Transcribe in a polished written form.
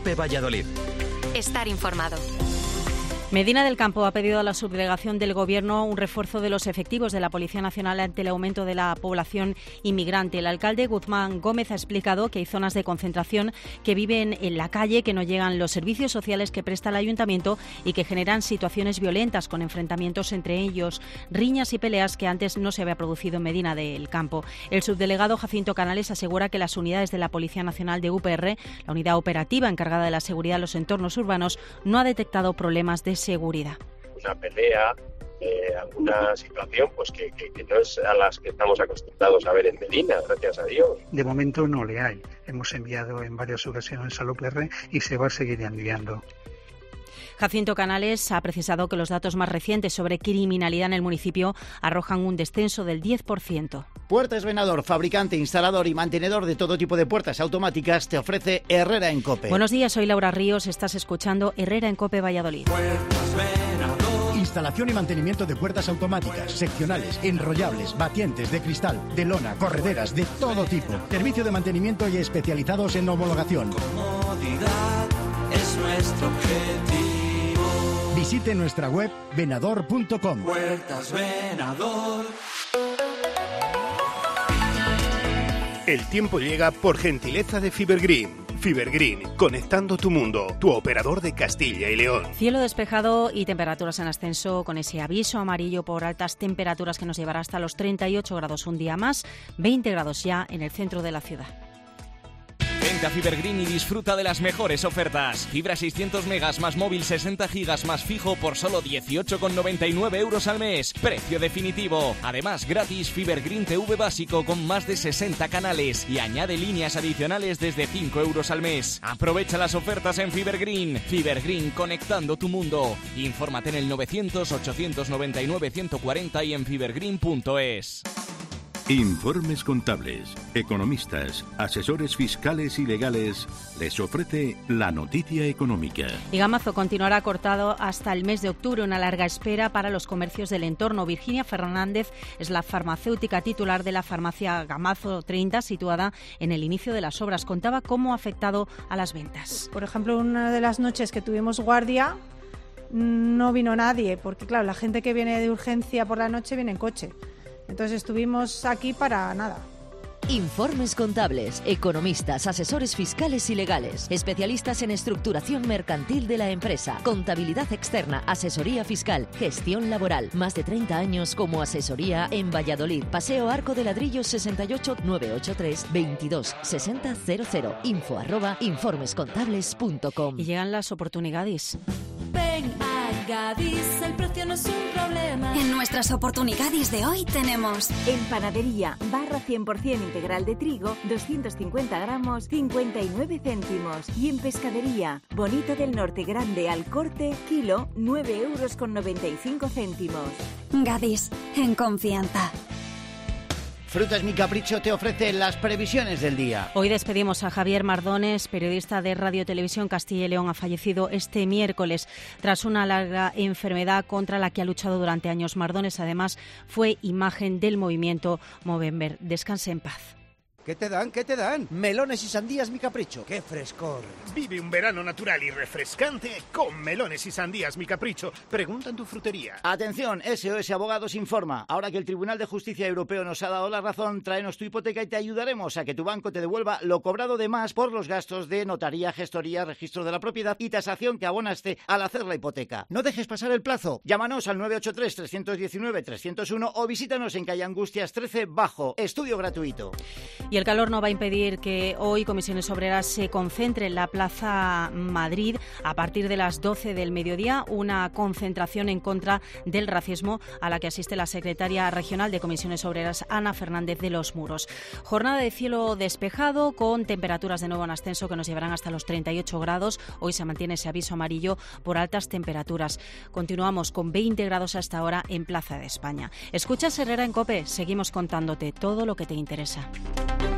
COPE Valladolid. Estar informado. Medina del Campo ha pedido a la subdelegación del Gobierno un refuerzo de los efectivos de la Policía Nacional ante el aumento de la población inmigrante. El alcalde Guzmán Gómez ha explicado que hay zonas de concentración que viven en la calle, que no llegan los servicios sociales que presta el ayuntamiento y que generan situaciones violentas con enfrentamientos entre ellos, riñas y peleas que antes no se había producido en Medina del Campo. El subdelegado Jacinto Canales asegura que las unidades de la Policía Nacional de UPR, la unidad operativa encargada de la seguridad en los entornos urbanos, no ha detectado problemas de seguridad. Una pelea, alguna situación pues que no es a las que estamos acostumbrados a ver en Medina, gracias a Dios. De momento no le hay. Hemos enviado en varias ocasiones al UPR y se va a seguir enviando. Jacinto Canales ha precisado que los datos más recientes sobre criminalidad en el municipio arrojan un descenso del 10%. Puertas Venador, fabricante, instalador y mantenedor de todo tipo de puertas automáticas, te ofrece Herrera en COPE. Buenos días, soy Laura Ríos, estás escuchando Herrera en COPE Valladolid. Instalación y mantenimiento de puertas automáticas, seccionales, enrollables, batientes, de cristal, de lona, correderas, de todo tipo. Servicio de mantenimiento y especializados en homologación. Comodidad es nuestro objetivo. Visite nuestra web venador.com. Puertas Venador. El tiempo llega por gentileza de Fibergreen. Fibergreen, conectando tu mundo, tu operador de Castilla y León. Cielo despejado y temperaturas en ascenso con ese aviso amarillo por altas temperaturas que nos llevará hasta los 38 grados un día más, 20 grados ya en el centro de la ciudad. Vente a Fibergreen y disfruta de las mejores ofertas. Fibra 600 megas más móvil 60 gigas más fijo por solo 18,99 euros al mes. Precio definitivo. Además, gratis Fibergreen TV básico con más de 60 canales y añade líneas adicionales desde 5 euros al mes. Aprovecha las ofertas en Fibergreen. Fibergreen, conectando tu mundo. Infórmate en el 900-899-140 y en fibergreen.es. Informes Contables, economistas, asesores fiscales y legales les ofrece la noticia económica. Y Gamazo continuará cortado hasta el mes de octubre, una larga espera para los comercios del entorno. Virginia Fernández es la farmacéutica titular de la farmacia Gamazo 30, situada en el inicio de las obras. Contaba cómo ha afectado a las ventas. Por ejemplo, una de las noches que tuvimos guardia no vino nadie, porque claro, la gente que viene de urgencia por la noche viene en coche. Entonces estuvimos aquí para nada. Informes contables, economistas, asesores fiscales y legales, especialistas en estructuración mercantil de la empresa, contabilidad externa, asesoría fiscal, gestión laboral. Más de 30 años como asesoría en Valladolid. Paseo Arco de Ladrillos 68 983 22 60 00. info@informescontables.com. Y llegan las oportunidades. Ven a Gadis, el precio no es un problema. En nuestras oportunidades de hoy tenemos en panadería, barra 100% integral de trigo, 250 gramos, 59 céntimos. Y en pescadería, bonito del norte grande al corte, kilo, 9,95 euros. Gadis, en confianza. Frutas Mi Capricho te ofrece las previsiones del día. Hoy despedimos a Javier Mardones, periodista de Radio Televisión Castilla y León. Ha fallecido este miércoles tras una larga enfermedad contra la que ha luchado durante años. Mardones, además, fue imagen del movimiento Movember. Descanse en paz. ¿Qué te dan? ¿Qué te dan? Melones y sandías Mi Capricho. ¡Qué frescor! Vive un verano natural y refrescante con melones y sandías Mi Capricho. Pregunta en tu frutería. Atención, SOS Abogados informa. Ahora que el Tribunal de Justicia Europeo nos ha dado la razón, tráenos tu hipoteca y te ayudaremos a que tu banco te devuelva lo cobrado de más por los gastos de notaría, gestoría, registro de la propiedad y tasación que abonaste al hacer la hipoteca. No dejes pasar el plazo. Llámanos al 983-319-301 o visítanos en calle Angustias 13 Bajo. Estudio gratuito. Y el calor no va a impedir que hoy Comisiones Obreras se concentre en la Plaza Madrid a partir de las 12 del mediodía, una concentración en contra del racismo a la que asiste la secretaria regional de Comisiones Obreras, Ana Fernández de los Muros. Jornada de cielo despejado con temperaturas de nuevo en ascenso que nos llevarán hasta los 38 grados. Hoy se mantiene ese aviso amarillo por altas temperaturas. Continuamos con 20 grados hasta ahora en Plaza de España. Escuchas Herrera en COPE, seguimos contándote todo lo que te interesa.